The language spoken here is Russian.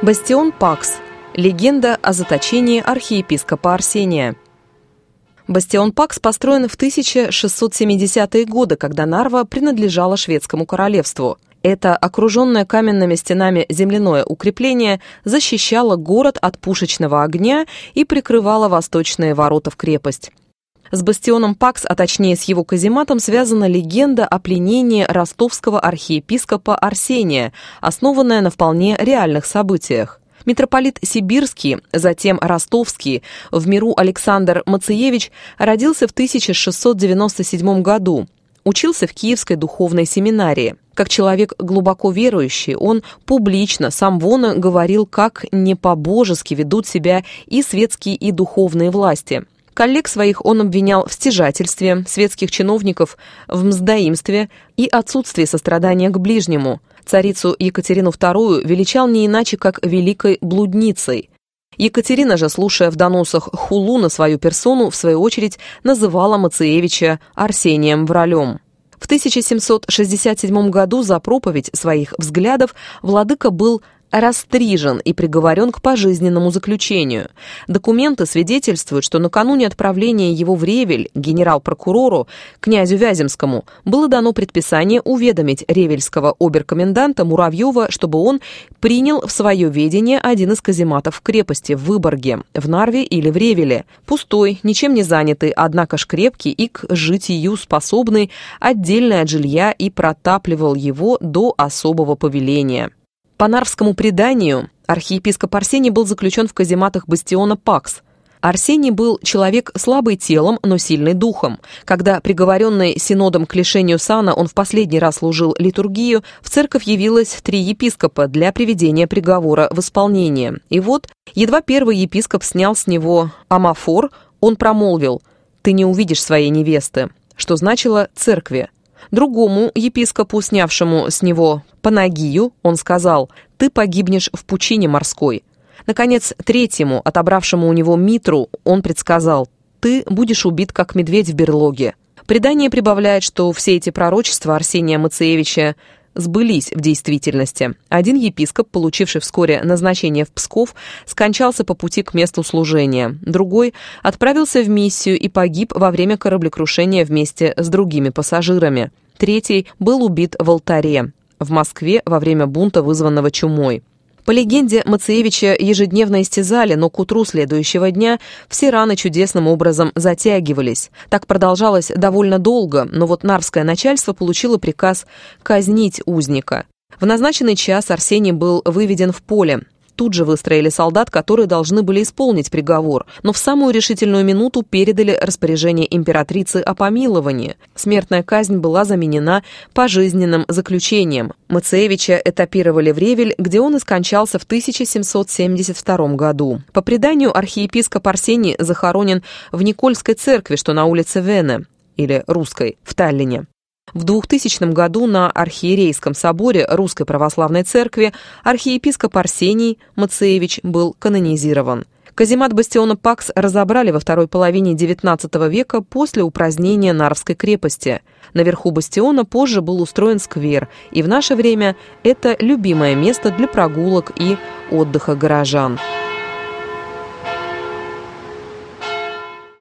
Бастион Пакс. Легенда о заточении архиепископа Арсения. Бастион Пакс построен в 1670-е годы, когда Нарва принадлежала шведскому королевству. Это окруженное каменными стенами земляное укрепление защищало город от пушечного огня и прикрывало восточные ворота в крепость. С бастионом Пакс, а точнее с его казематом, связана легенда о пленении ростовского архиепископа Арсения, основанная на вполне реальных событиях. Митрополит Сибирский, затем Ростовский, в миру Александр Мациевич, родился в 1697 году. Учился в Киевской духовной семинарии. Как человек глубоко верующий, он публично, сам вон говорил, как не по-божески ведут себя и светские, и духовные власти. Коллег своих он обвинял в стяжательстве, светских чиновников в мздоимстве и отсутствии сострадания к ближнему. Царицу Екатерину II величал не иначе, как великой блудницей. Екатерина же, слушая в доносах хулу на свою персону, в свою очередь называла Мациевича Арсением Вралем. В 1767 году за проповедь своих взглядов владыка был растрижен и приговорен к пожизненному заключению. Документы свидетельствуют, что накануне отправления его в Ревель генерал-прокурору, князю Вяземскому, было дано предписание уведомить ревельского оберкоменданта Муравьева, чтобы он принял в свое ведение один из казематов в крепости в Выборге, в Нарве или в Ревеле. Пустой, ничем не занятый, однако ж крепкий и к житию способный, отдельно от жилья, и протапливал его до особого повеления. По нарвскому преданию, архиепископ Арсений был заключен в казематах бастиона Пакс. Арсений был человек слабый телом, но сильный духом. Когда, приговоренный синодом к лишению сана, он в последний раз служил литургию, в церковь явилось 3 епископа для приведения приговора в исполнение. И вот, едва первый епископ снял с него амафор, он промолвил: «Ты не увидишь своей невесты», что значило «церкви». Другому епископу, снявшему с него панагию, он сказал: «Ты погибнешь в пучине морской». Наконец, третьему, отобравшему у него митру, он предсказал: «Ты будешь убит, как медведь в берлоге». Предание прибавляет, что все эти пророчества Арсения Мациевича сбылись в действительности. Один епископ, получивший вскоре назначение в Псков, скончался по пути к месту служения. Другой отправился в миссию и погиб во время кораблекрушения вместе с другими пассажирами. Третий был убит в Алтаре, в Москве, во время бунта, вызванного чумой. По легенде, Мациевича ежедневно истязали, но к утру следующего дня все раны чудесным образом затягивались. Так продолжалось довольно долго, но вот нарвское начальство получило приказ казнить узника. В назначенный час Арсений был выведен в поле. Тут же выстроили солдат, которые должны были исполнить приговор, но в самую решительную минуту передали распоряжение императрицы о помиловании. Смертная казнь была заменена пожизненным заключением. Мациевича этапировали в Ревель, где он и скончался в 1772 году. По преданию, архиепископ Арсений захоронен в Никольской церкви, что на улице Вене, или Русской, в Таллине. В 2000 году на Архиерейском соборе Русской Православной Церкви архиепископ Арсений Мациевич был канонизирован. Каземат бастиона Пакс разобрали во второй половине XIX века после упразднения Нарвской крепости. Наверху бастиона позже был устроен сквер, и в наше время это любимое место для прогулок и отдыха горожан.